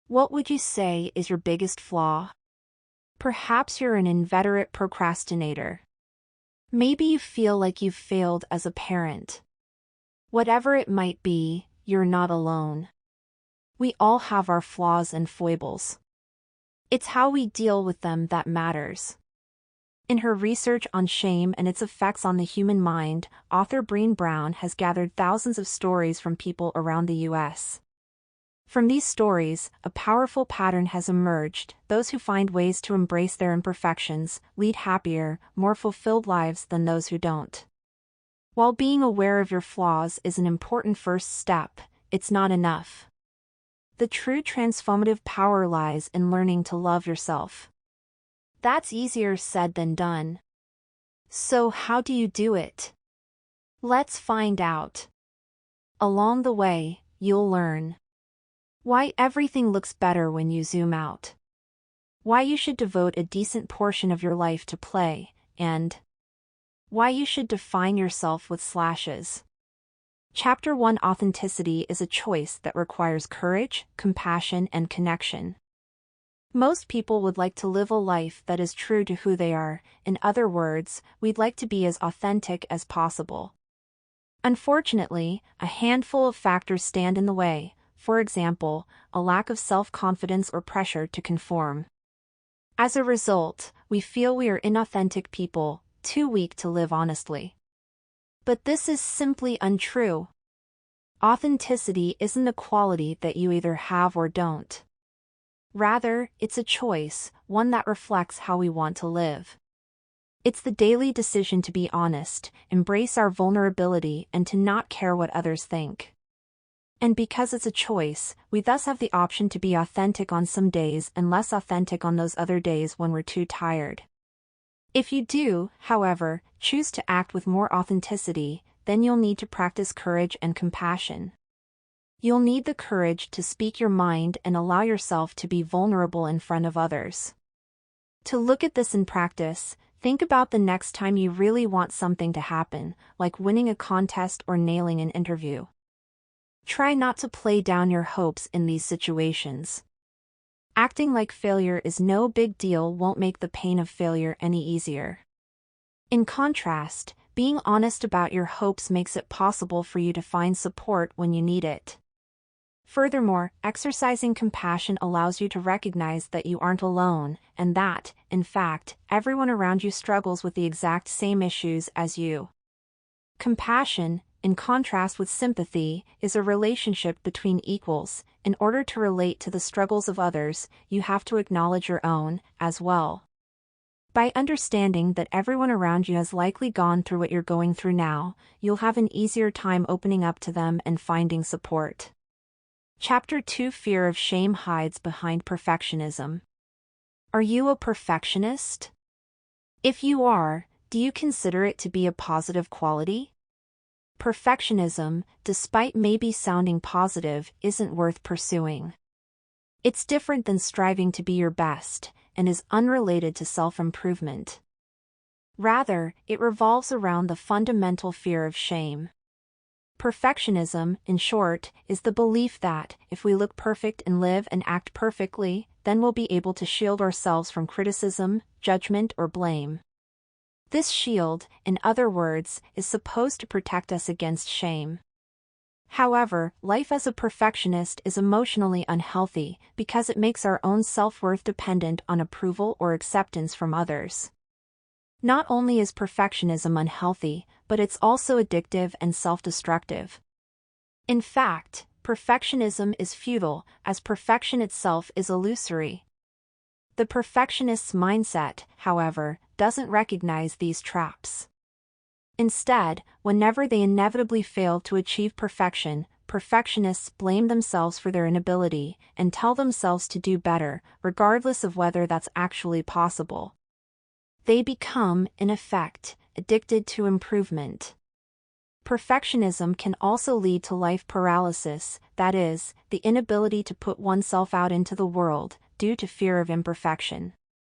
What would you say is your biggest flaw? Perhaps you're an inveterate procrastinator. Maybe you feel like you've failed as a parent. Whatever it might be, you're not alone. We all have our flaws and foibles. It's how we deal with them that matters. In her research on shame and its effects on the human mind, author Brené Brown has gathered thousands of stories from people around the U.S. From these stories, a powerful pattern has emerged. Those who find ways to embrace their imperfections lead happier, more fulfilled lives than those who don't. While being aware of your flaws is an important first step, it's not enough. The true transformative power lies in learning to love yourself. That's easier said than done. So how do you do it? Let's find out. Along the way, you'll learn why everything looks better when you zoom out, why you should devote a decent portion of your life to play, and why you should define yourself with slashes. Chapter 1: Authenticity is a choice that requires courage, compassion, and connection. Most people would like to live a life that is true to who they are. In other words, we'd like to be as authentic as possible. Unfortunately, a handful of factors stand in the way. For example, a lack of self-confidence or pressure to conform. As a result, we feel we are inauthentic people, too weak to live honestly. But this is simply untrue. Authenticity isn't a quality that you either have or don't. Rather, it's a choice, one that reflects how we want to live. It's the daily decision to be honest, embrace our vulnerability, and to not care what others think. And because it's a choice, we thus have the option to be authentic on some days and less authentic on those other days when we're too tired. If you do, however, choose to act with more authenticity, then you'll need to practice courage and compassion. You'll need the courage to speak your mind and allow yourself to be vulnerable in front of others. To look at this in practice, think about the next time you really want something to happen, like winning a contest or nailing an interview. Try not to play down your hopes in these situations. Acting like failure is no big deal won't make the pain of failure any easier. In contrast, being honest about your hopes makes it possible for you to find support when you need it. Furthermore, exercising compassion allows you to recognize that you aren't alone, and that, in fact, everyone around you struggles with the exact same issues as you. Compassion, in contrast with sympathy, is a relationship between equals. In order to relate to the struggles of others, you have to acknowledge your own, as well. By understanding that everyone around you has likely gone through what you're going through now, you'll have an easier time opening up to them and finding support. Chapter 2: Fear of shame hides behind perfectionism. Are you a perfectionist? If you are, do you consider it to be a positive quality? Perfectionism, despite maybe sounding positive, isn't worth pursuing. It's different than striving to be your best, and is unrelated to self-improvement. Rather, it revolves around the fundamental fear of shame. Perfectionism, in short, is the belief that, if we look perfect and live and act perfectly, then we'll be able to shield ourselves from criticism, judgment, or blame. This shield, in other words, is supposed to protect us against shame. However, life as a perfectionist is emotionally unhealthy because it makes our own self-worth dependent on approval or acceptance from others. Not only is perfectionism unhealthy, but it's also addictive and self-destructive. In fact, perfectionism is futile, as perfection itself is illusory. The perfectionist's mindset, however, doesn't recognize these traps. Instead, whenever they inevitably fail to achieve perfection, perfectionists blame themselves for their inability and tell themselves to do better, regardless of whether that's actually possible. They become, in effect, addicted to improvement. Perfectionism can also lead to life paralysis, that is, the inability to put oneself out into the world, due to fear of imperfection.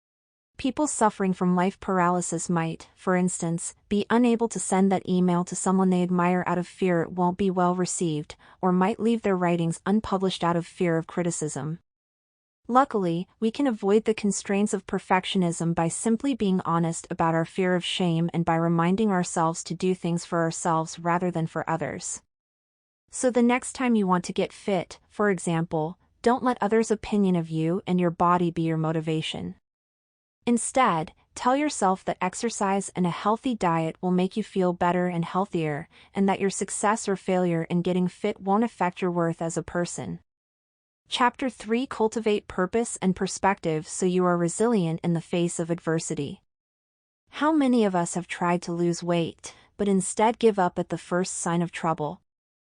People suffering from life paralysis might, for instance, be unable to send that email to someone they admire out of fear it won't be well received, or might leave their writings unpublished out of fear of criticism. Luckily, we can avoid the constraints of perfectionism by simply being honest about our fear of shame and by reminding ourselves to do things for ourselves rather than for others. So the next time you want to get fit, for example, don't let others' opinion of you and your body be your motivation. Instead, tell yourself that exercise and a healthy diet will make you feel better and healthier, and that your success or failure in getting fit won't affect your worth as a person. Chapter 3: Cultivate purpose and perspective so you are resilient in the face of adversity. How many of us have tried to lose weight, but instead give up at the first sign of trouble?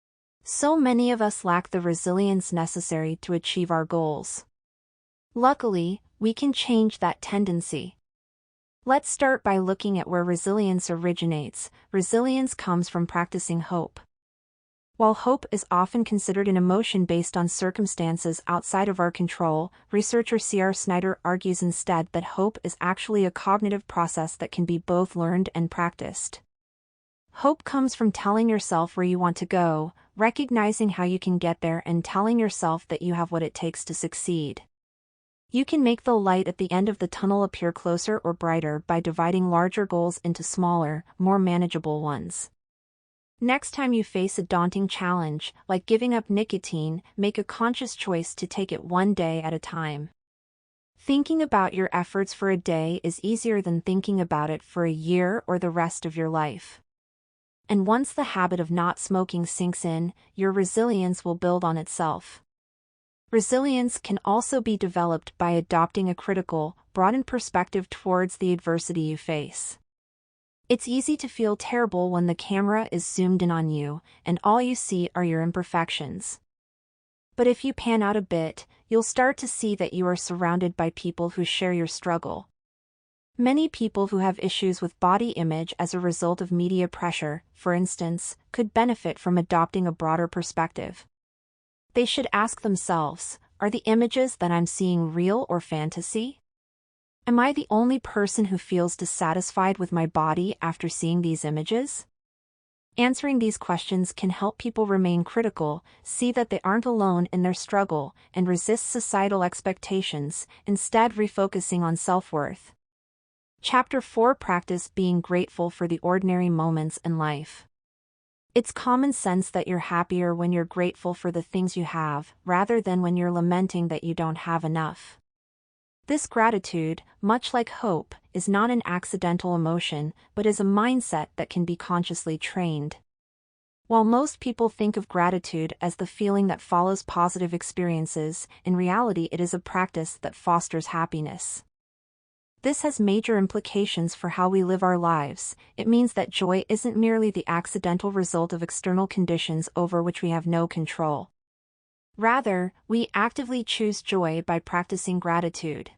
So many of us lack the resilience necessary to achieve our goals. Luckily, we can change that tendency. Let's start by looking at where resilience originates. Resilience comes from practicing hope. While hope is often considered an emotion based on circumstances outside of our control, researcher C.R. Snyder argues instead that hope is actually a cognitive process that can be both learned and practiced. Hope comes from telling yourself where you want to go, recognizing how you can get there, and telling yourself that you have what it takes to succeed. You can make the light at the end of the tunnel appear closer or brighter by dividing larger goals into smaller, more manageable ones. Next time you face a daunting challenge, like giving up nicotine, make a conscious choice to take it one day at a time. Thinking about your efforts for a day is easier than thinking about it for a year or the rest of your life. And once the habit of not smoking sinks in, your resilience will build on itself. Resilience can also be developed by adopting a critical, broadened perspective towards the adversity you face. It's easy to feel terrible when the camera is zoomed in on you, and all you see are your imperfections. But if you pan out a bit, you'll start to see that you are surrounded by people who share your struggle. Many people who have issues with body image as a result of media pressure, for instance, could benefit from adopting a broader perspective. They should ask themselves, are the images that I'm seeing real or fantasy? Am I the only person who feels dissatisfied with my body after seeing these images? Answering these questions can help people remain critical, see that they aren't alone in their struggle, and resist societal expectations, instead refocusing on self-worth. Chapter 4: Practice being grateful for the ordinary moments in life. It's common sense that you're happier when you're grateful for the things you have, rather than when you're lamenting that you don't have enough. This gratitude, much like hope, is not an accidental emotion, but is a mindset that can be consciously trained. While most people think of gratitude as the feeling that follows positive experiences, in reality it is a practice that fosters happiness. This has major implications for how we live our lives. It means that joy isn't merely the accidental result of external conditions over which we have no control. Rather, we actively choose joy by practicing gratitude.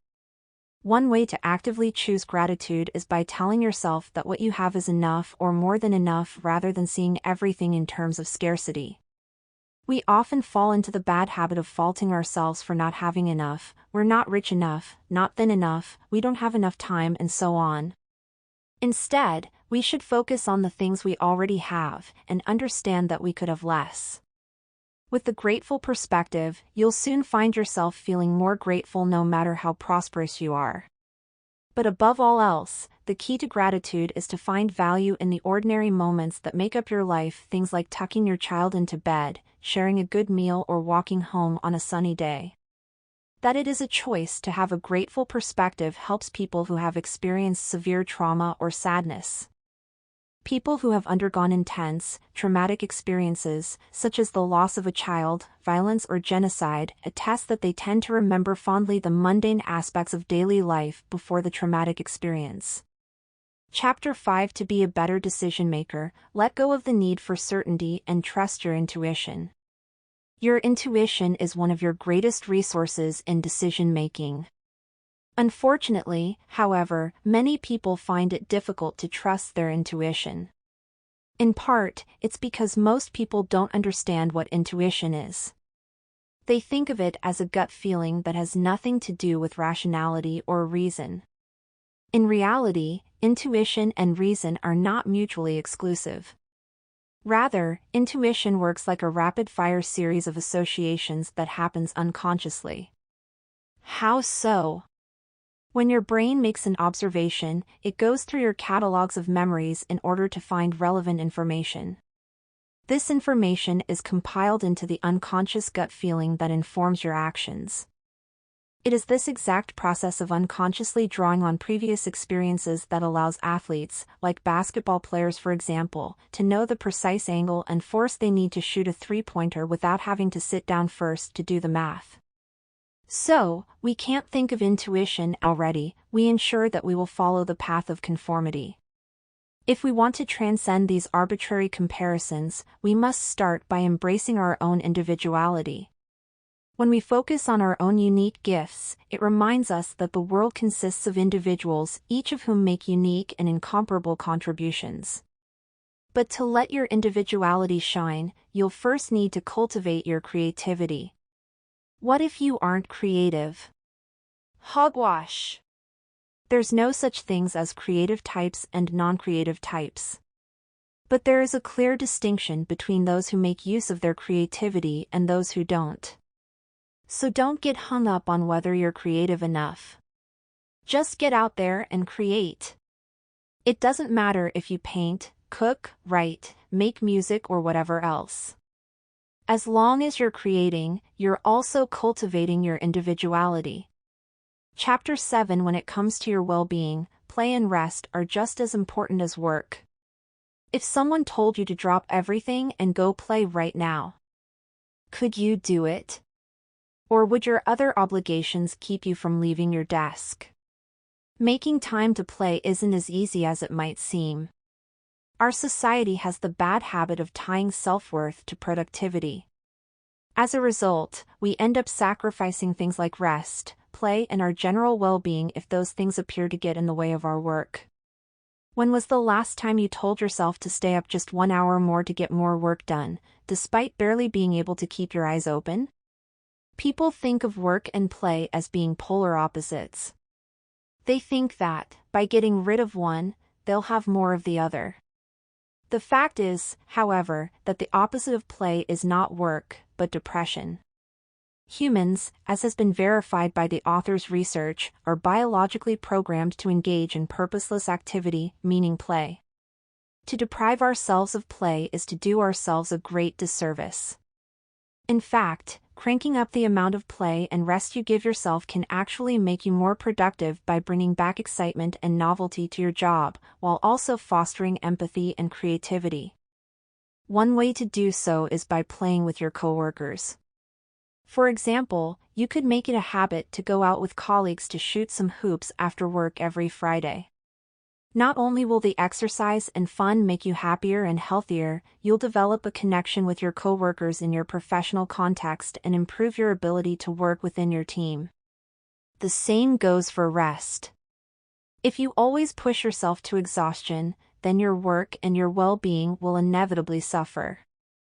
One way to actively choose gratitude is by telling yourself that what you have is enough or more than enough rather than seeing everything in terms of scarcity. We often fall into the bad habit of faulting ourselves for not having enough. We're not rich enough, not thin enough, we don't have enough time, and so on. Instead, we should focus on the things we already have and understand that we could have less. With the grateful perspective, you'll soon find yourself feeling more grateful no matter how prosperous you are. But above all else, the key to gratitude is to find value in the ordinary moments that make up your life, things like tucking your child into bed, sharing a good meal, or walking home on a sunny day. That it is a choice to have a grateful perspective helps people who have experienced severe trauma or sadness. People who have undergone intense, traumatic experiences, such as the loss of a child, violence, or genocide, attest that they tend to remember fondly the mundane aspects of daily life before the traumatic experience. Chapter 5: To be a better decision maker, let go of the need for certainty and trust your intuition. Your intuition is one of your greatest resources in decision making. Unfortunately, however, many people find it difficult to trust their intuition. In part, it's because most people don't understand what intuition is. They think of it as a gut feeling that has nothing to do with rationality or reason. In reality, intuition and reason are not mutually exclusive. Rather, intuition works like a rapid-fire series of associations that happens unconsciously. How so? When your brain makes an observation, it goes through your catalogs of memories in order to find relevant information. This information is compiled into the unconscious gut feeling that informs your actions. It is this exact process of unconsciously drawing on previous experiences that allows athletes, like basketball players for example, to know the precise angle and force they need to shoot a three-pointer without having to sit down first to do the math. So, we can't think of intuition already, we ensure that we will follow the path of conformity. If we want to transcend these arbitrary comparisons, we must start by embracing our own individuality. When we focus on our own unique gifts, it reminds us that the world consists of individuals, each of whom make unique and incomparable contributions. But to let your individuality shine, you'll first need to cultivate your creativity. What if you aren't creative? Hogwash! There's no such things as creative types and non-creative types. But there is a clear distinction between those who make use of their creativity and those who don't. So don't get hung up on whether you're creative enough. Just get out there and create. It doesn't matter if you paint, cook, write, make music or whatever else. As long as you're creating, you're also cultivating your individuality. Chapter 7. When it comes to your well-being, play and rest are just as important as work. If someone told you to drop everything and go play right now, could you do it? Or would your other obligations keep you from leaving your desk? Making time to play isn't as easy as it might seem. Our society has the bad habit of tying self-worth to productivity. As a result, we end up sacrificing things like rest, play, and our general well-being if those things appear to get in the way of our work. When was the last time you told yourself to stay up just 1 hour more to get more work done, despite barely being able to keep your eyes open? People think of work and play as being polar opposites. They think that, by getting rid of one, they'll have more of the other. The fact is, however, that the opposite of play is not work, but depression. Humans, as has been verified by the author's research, are biologically programmed to engage in purposeless activity, meaning play. To deprive ourselves of play is to do ourselves a great disservice. In fact, cranking up the amount of play and rest you give yourself can actually make you more productive by bringing back excitement and novelty to your job, while also fostering empathy and creativity. One way to do so is by playing with your coworkers. For example, you could make it a habit to go out with colleagues to shoot some hoops after work every Friday. Not only will the exercise and fun make you happier and healthier, you'll develop a connection with your coworkers in your professional context and improve your ability to work within your team. The same goes for rest. If you always push yourself to exhaustion, then your work and your well-being will inevitably suffer.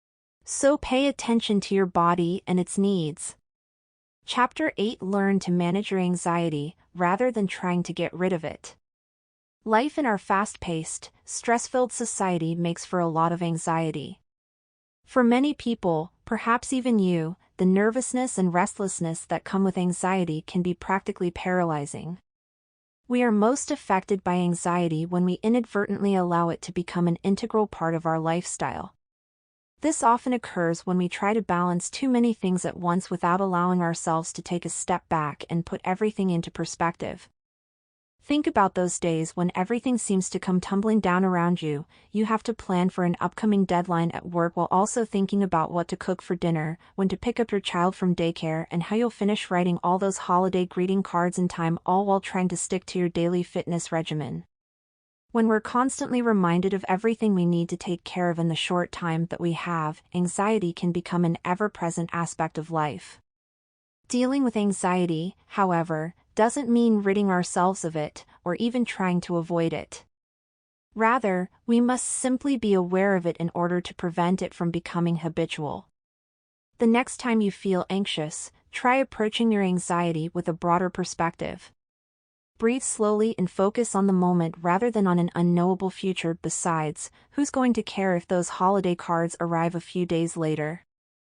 So pay attention to your body and its needs. Chapter 8. Learn to manage your anxiety, rather than trying to get rid of it. Life in our fast-paced, stress-filled society makes for a lot of anxiety. For many people, perhaps even you, the nervousness and restlessness that come with anxiety can be practically paralyzing. We are most affected by anxiety when we inadvertently allow it to become an integral part of our lifestyle. This often occurs when we try to balance too many things at once without allowing ourselves to take a step back and put everything into perspective. Think about those days when everything seems to come tumbling down around you. You have to plan for an upcoming deadline at work while also thinking about what to cook for dinner, when to pick up your child from daycare, and how you'll finish writing all those holiday greeting cards in time, all while trying to stick to your daily fitness regimen. When we're constantly reminded of everything we need to take care of in the short time that we have, anxiety can become an ever-present aspect of life. Dealing with anxiety, however, doesn't mean ridding ourselves of it, or even trying to avoid it. Rather, we must simply be aware of it in order to prevent it from becoming habitual. The next time you feel anxious, try approaching your anxiety with a broader perspective. Breathe slowly and focus on the moment rather than on an unknowable future. Besides, who's going to care if those holiday cards arrive a few days later?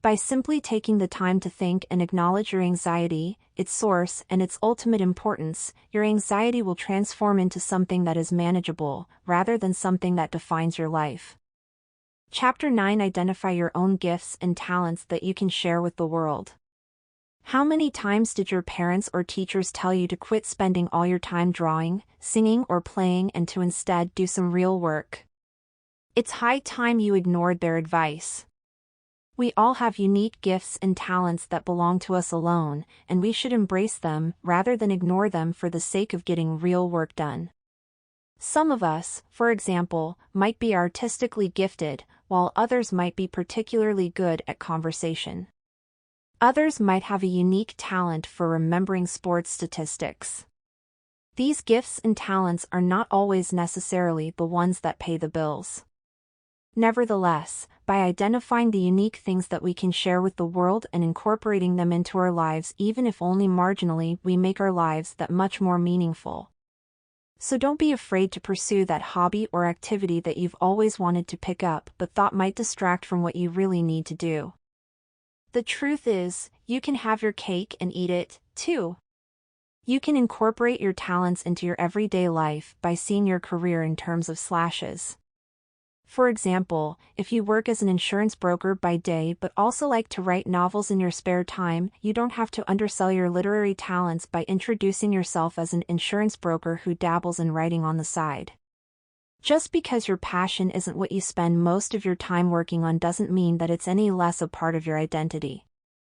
By simply taking the time to think and acknowledge your anxiety, its source, and its ultimate importance, your anxiety will transform into something that is manageable, rather than something that defines your life. Chapter 9: Identify your own gifts and talents that you can share with the world. How many times did your parents or teachers tell you to quit spending all your time drawing, singing, or playing and to instead do some real work? It's high time you ignored their advice. We all have unique gifts and talents that belong to us alone, and we should embrace them rather than ignore them for the sake of getting real work done. Some of us, for example, might be artistically gifted, while others might be particularly good at conversation. Others might have a unique talent for remembering sports statistics. These gifts and talents are not always necessarily the ones that pay the bills. Nevertheless, by identifying the unique things that we can share with the world and incorporating them into our lives, even if only marginally, we make our lives that much more meaningful. So don't be afraid to pursue that hobby or activity that you've always wanted to pick up but thought might distract from what you really need to do. The truth is, you can have your cake and eat it, too. You can incorporate your talents into your everyday life by seeing your career in terms of slashes. For example, if you work as an insurance broker by day but also like to write novels in your spare time, you don't have to undersell your literary talents by introducing yourself as an insurance broker who dabbles in writing on the side. Just because your passion isn't what you spend most of your time working on doesn't mean that it's any less a part of your identity.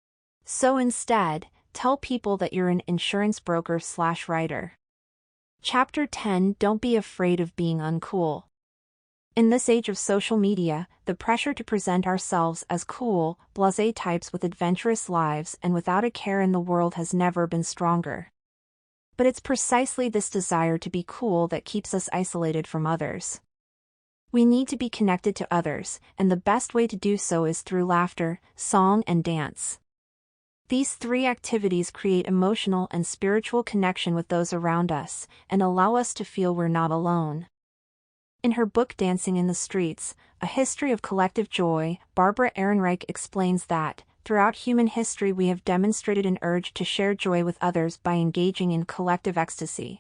So instead, tell people that you're an insurance broker/writer. Chapter 10: Don't be afraid of being uncool. In this age of social media, the pressure to present ourselves as cool, blasé types with adventurous lives and without a care in the world has never been stronger. But it's precisely this desire to be cool that keeps us isolated from others. We need to be connected to others, and the best way to do so is through laughter, song, and dance. These three activities create emotional and spiritual connection with those around us, and allow us to feel we're not alone. In her book Dancing in the Streets, A History of Collective Joy, Barbara Ehrenreich explains that, throughout human history we have demonstrated an urge to share joy with others by engaging in collective ecstasy.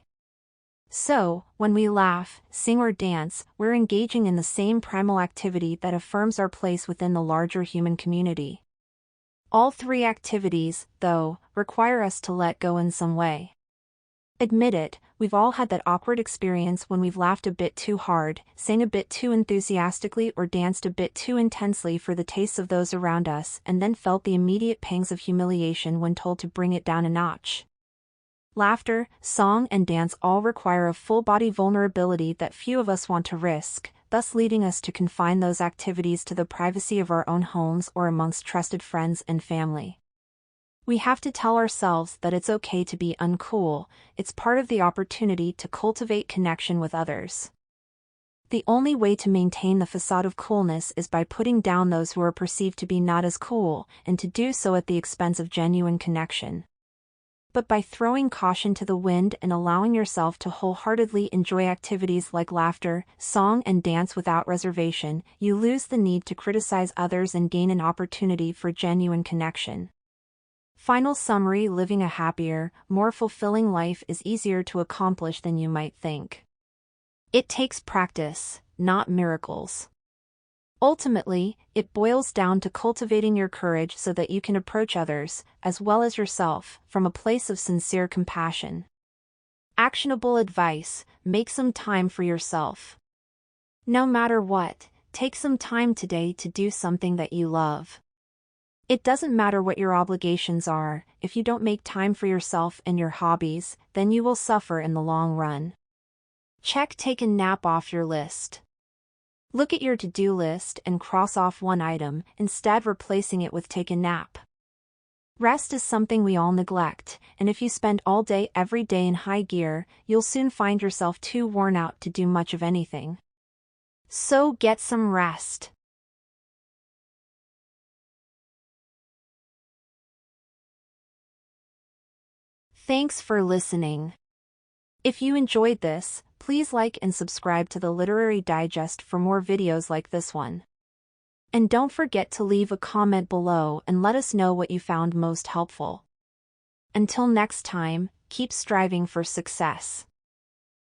So, when we laugh, sing or dance, we're engaging in the same primal activity that affirms our place within the larger human community. All three activities, though, require us to let go in some way. Admit it, we've all had that awkward experience when we've laughed a bit too hard, sang a bit too enthusiastically, or danced a bit too intensely for the tastes of those around us, and then felt the immediate pangs of humiliation when told to bring it down a notch. Laughter, song, and dance all require a full-body vulnerability that few of us want to risk, thus leading us to confine those activities to the privacy of our own homes or amongst trusted friends and family. We have to tell ourselves that it's okay to be uncool, it's part of the opportunity to cultivate connection with others. The only way to maintain the facade of coolness is by putting down those who are perceived to be not as cool, and to do so at the expense of genuine connection. But by throwing caution to the wind and allowing yourself to wholeheartedly enjoy activities like laughter, song, and dance without reservation, you lose the need to criticize others and gain an opportunity for genuine connection. Final summary: living a happier, more fulfilling life is easier to accomplish than you might think. It takes practice, not miracles. Ultimately, it boils down to cultivating your courage so that you can approach others, as well as yourself, from a place of sincere compassion. Actionable advice: make some time for yourself. No matter what, take some time today to do something that you love. It doesn't matter what your obligations are, if you don't make time for yourself and your hobbies, then you will suffer in the long run. Check take a nap off your list. Look at your to-do list and cross off one item, instead replacing it with take a nap. Rest is something we all neglect, and if you spend all day every day in high gear, you'll soon find yourself too worn out to do much of anything. So get some rest. Thanks for listening. If you enjoyed this, please like and subscribe to the Literary Digest for more videos like this one. And don't forget to leave a comment below and let us know what you found most helpful. Until next time, keep striving for success.